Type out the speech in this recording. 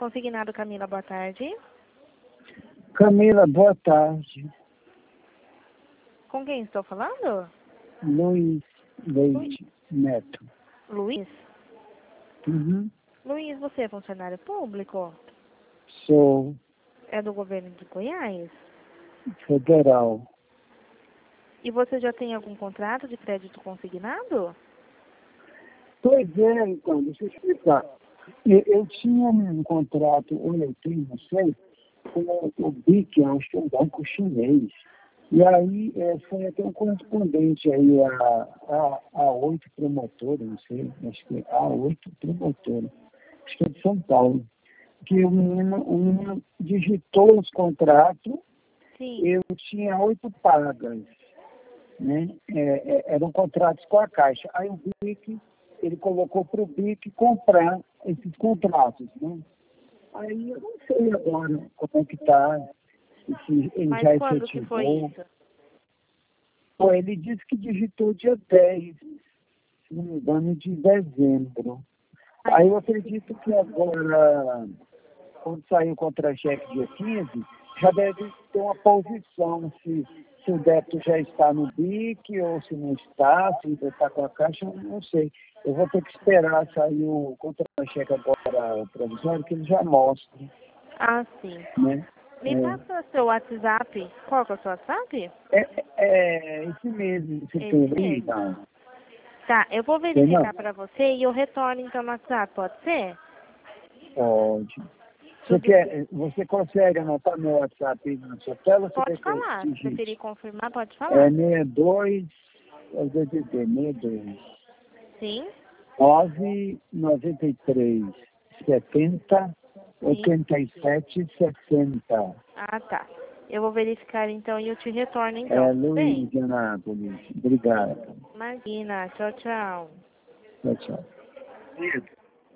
Consignado Camila, boa tarde. Camila, boa tarde. Com quem estou falando? Luiz Leite Neto. Luiz? Uhum. Luiz, você é funcionário público? Sou É do governo de Goiás? federal. E você já tem algum contrato de crédito consignado? Pois é, então, deixa eu explicar. Eu tinha um contrato, ou eu tenho, não sei, com o BIC, acho que é um banco chinês. E aí foi até um correspondente aí a 8 promotora, não sei, acho que a 8 promotora, acho que é de São Paulo, que o menino digitou os contratos. Sim. Eu tinha 8 pagas, né? Eram contratos com a Caixa. Aí o BIC, ele colocou para o BIC comprar esses contratos, né? Aí eu não sei agora como é que está, se ele Mas já quando que foi efetivou. isso? Pô, ele disse que digitou dia 10, se não me engano, de dezembro. Aí eu acredito que agora, quando sair o contra-cheque dia 15, já deve ter uma posição, se o débito já está no BIC ou se não está, se ainda está com a Caixa, eu não sei. Eu vou ter que esperar sair o contra-cheque agora, o provisório, que ele já mostra, Ah, sim. né? Me passa seu WhatsApp. Qual que é o seu WhatsApp? Esse mês de Esse setembro, mesmo. então. Tá, eu vou Tem não? verificar para você e eu retorno então no WhatsApp, pode ser? Pode. Tudo Você consegue anotar meu WhatsApp aí na sua tela? Você Pode quer que eu falar. Se preferir digite? confirmar, pode É falar. 62, é o DDD, 62, Sim? 993 70 Sim. 87 60. Ah, tá. Eu vou verificar então e eu te retorno então, É tudo bem? Luiz de Anápolis. Obrigado. Imagina. Tchau, tchau. Tchau, tchau.